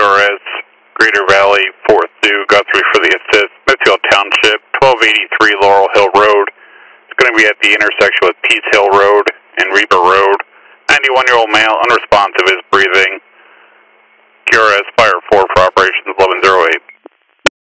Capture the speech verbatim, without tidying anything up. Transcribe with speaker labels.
Speaker 1: R S, Greater Valley, four two, Guthrie for the assist, Smithfield Township, twelve eighty-three Laurel Hill Road. It's going to be at the intersection with Peace Hill Road and Reaper Road. ninety-one-year-old male, unresponsive, is breathing. Q R S, Fire four for operations eleven oh eight.